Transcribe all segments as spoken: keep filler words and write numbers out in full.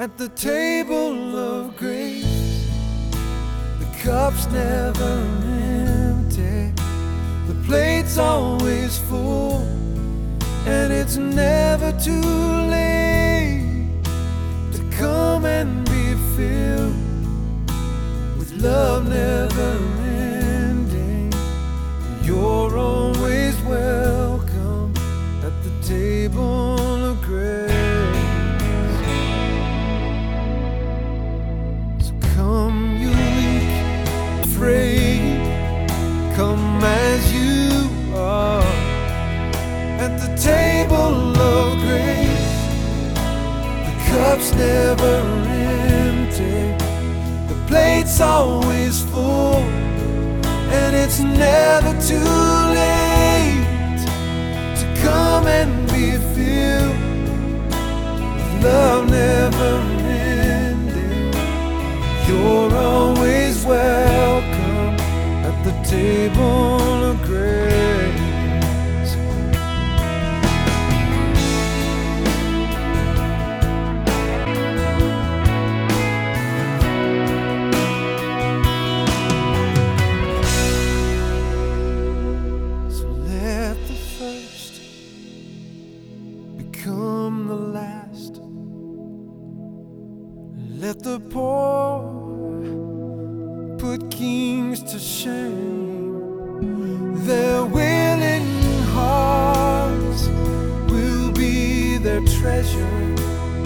at the table of grace. The cup's never empty, the plate's always full, and it's never too late to come and be filled with love never ending. You're always welcome at the table of grace. So come, you weak, afraid, come as you are at the table of grace. The cup's never empty, the plate's always full, and it's never too late to come and be filled with love never ending. You're always welcome at the table of grace. Become the last. Let the poor put kings to shame. Their willing hearts will be their treasure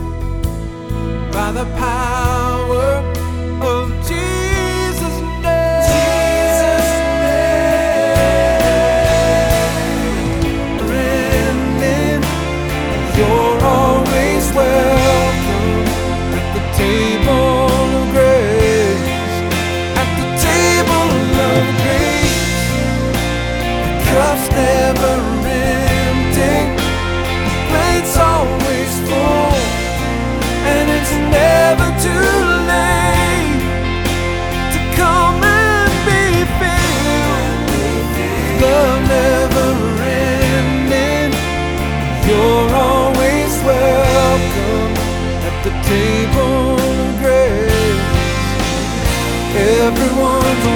by the power of Jesus' name. Jesus' name. You're always welcome at the table of grace. At the table of grace, the cup's never empty, the plate's always full, and it's never too late to come and be filled. Love never ending. You're always welcome at the table of grace. Everyone's